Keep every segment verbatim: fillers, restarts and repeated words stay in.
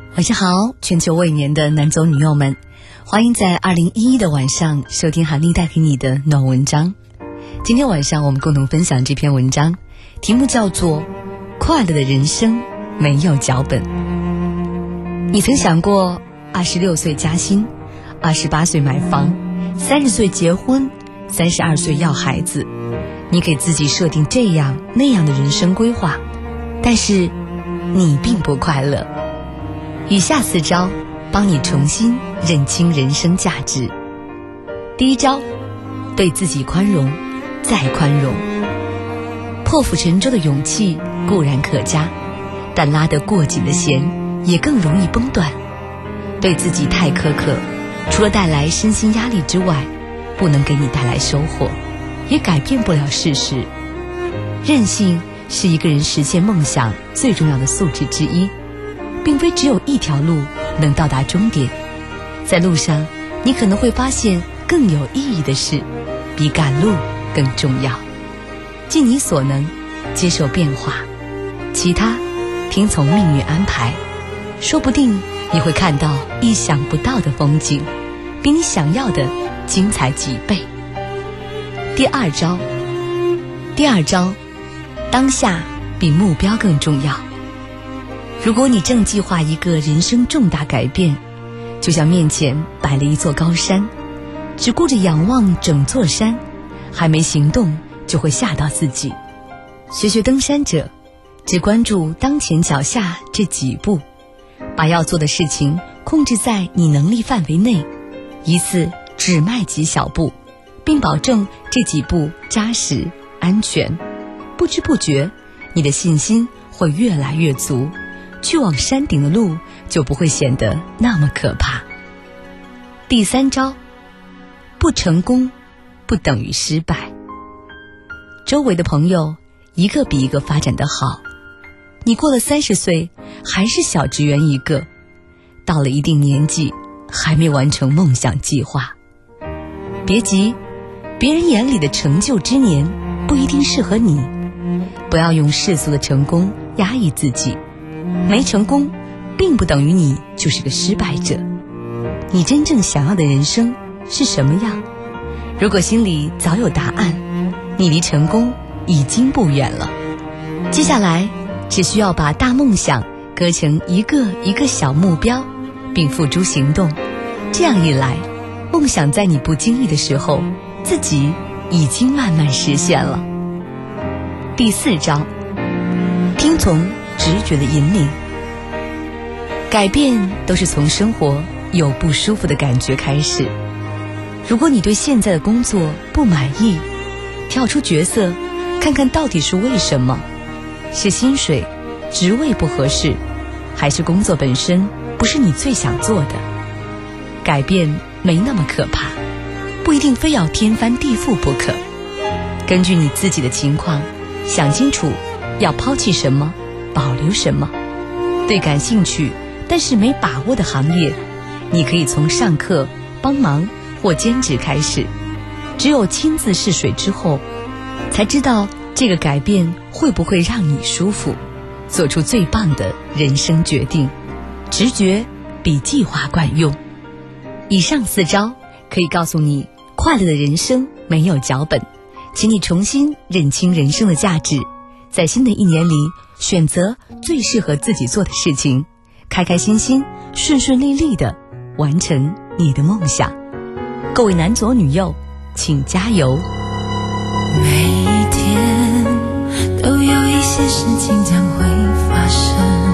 晚上好，全球未眠的男左女右们，欢迎在二零一一的晚上收听韩丽带给你的暖文章。今天晚上我们共同分享这篇文章，题目叫做快乐的人生没有脚本。你曾想过二十六岁加薪，二十八岁买房，三十岁结婚，三十二岁要孩子，你给自己设定这样那样的人生规划，但是你并不快乐。以下四招帮你重新认清人生价值。第一招，对自己宽容再宽容。破釜沉舟的勇气固然可嘉，但拉得过紧的弦也更容易崩断。对自己太苛刻，除了带来身心压力之外，不能给你带来收获，也改变不了事实。韧性是一个人实现梦想最重要的素质之一，并非只有一条路能到达终点。在路上，你可能会发现更有意义的事，比赶路更重要。尽你所能，接受变化，其他听从命运安排。说不定你会看到意想不到的风景，比你想要的精彩几倍。第二招，第二招，当下比目标更重要。如果你正计划一个人生重大改变，就像面前摆了一座高山，只顾着仰望整座山，还没行动就会吓到自己。学学登山者，只关注当前脚下这几步，把要做的事情控制在你能力范围内，一次只迈几小步，并保证这几步扎实安全。不知不觉，你的信心会越来越足，去往山顶的路就不会显得那么可怕。第三招，不成功不等于失败。周围的朋友一个比一个发展得好，你过了三十岁还是小职员一个，到了一定年纪还没完成梦想计划。别急，别人眼里的成就之年不一定适合你，不要用世俗的成功压抑自己。没成功并不等于你就是个失败者。你真正想要的人生是什么样？如果心里早有答案，你离成功已经不远了。接下来只需要把大梦想割成一个一个小目标，并付诸行动。这样一来，梦想在你不经意的时候，自己已经慢慢实现了。第四招，听从直觉的引领。改变都是从生活有不舒服的感觉开始。如果你对现在的工作不满意，跳出角色，看看到底是为什么。是薪水、职位不合适，还是工作本身不是你最想做的？改变没那么可怕，不一定非要天翻地覆不可。根据你自己的情况，想清楚要抛弃什么，保留什么。对感兴趣但是没把握的行业，你可以从上课、帮忙或兼职开始。只有亲自试水之后，才知道这个改变会不会让你舒服，做出最棒的人生决定。直觉比计划管用。以上四招可以告诉你，快乐的人生没有脚本，请你重新认清人生的价值，在新的一年里选择最适合自己做的事情，开开心心顺顺利利地完成你的梦想。各位男左女右，请加油。 每一天都有一些事情将会发生，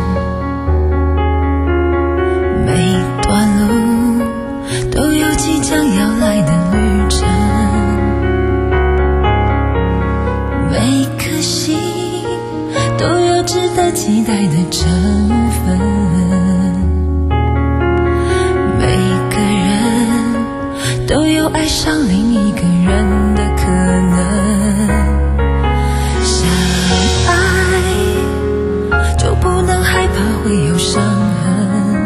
每一段路都有即将要来的旅程，每一颗心都有值得期待的成分，每一个人都有爱上另一个人的可能。相爱就不能害怕会有伤痕，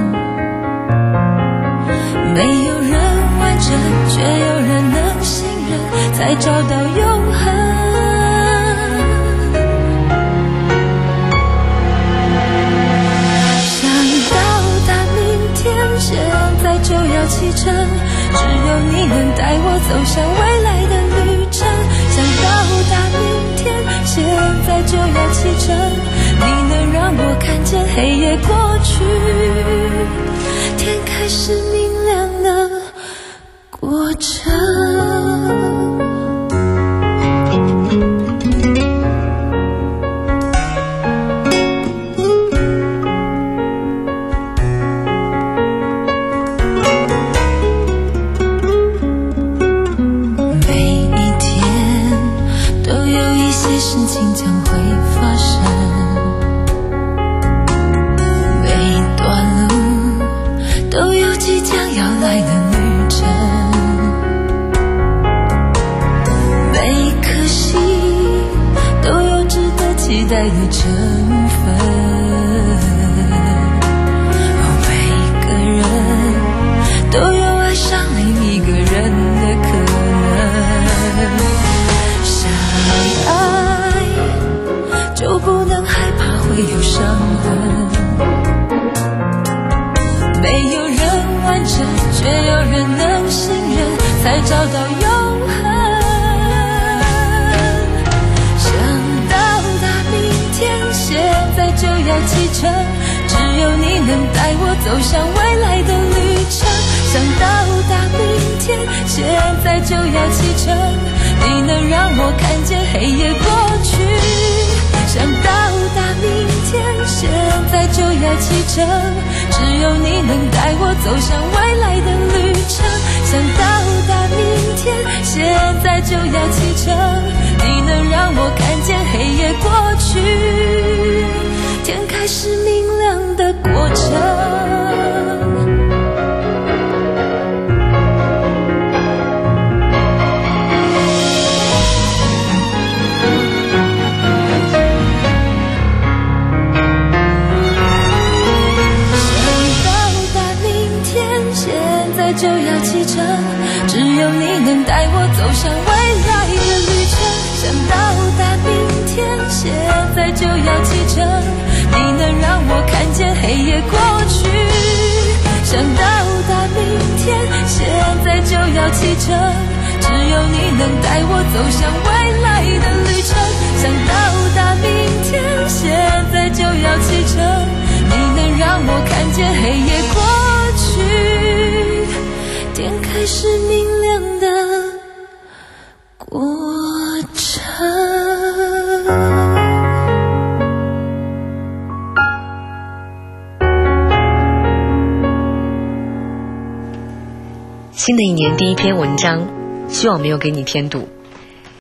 没有人完整，却有人能信任，才找到永恒。想到达启程，只有你能带我走向未来的旅程。想到达明天，现在就要启程，你能让我看见黑夜过去，天开始明亮的过程。期待的成分，哦，每个人都有爱上另一个人的可能。相爱就不能害怕会有伤痕，没有人完整，却有人能信任，才找到永恒。就要启程，只有你能带我走向未来的旅程。想到达明天，现在就要启程，你能让我看见黑夜过去。想到达明天，现在就要启程，只有你能带我走向未来的旅程。想到达明天，现在就要启程，你能让我看见黑夜过去，天开始明亮的过程。就要启程，只有你能带我走向未来的旅程。想到达明天，现在就要启程，你能让我看见黑夜过去。想到达明天，现在就要启程，只有你能带我走向未来的旅程。想到达明天，现在就要启程，你能让我看见黑夜过去，天开始明亮的过程。 新的一年第一篇文章，希望没有给你添堵。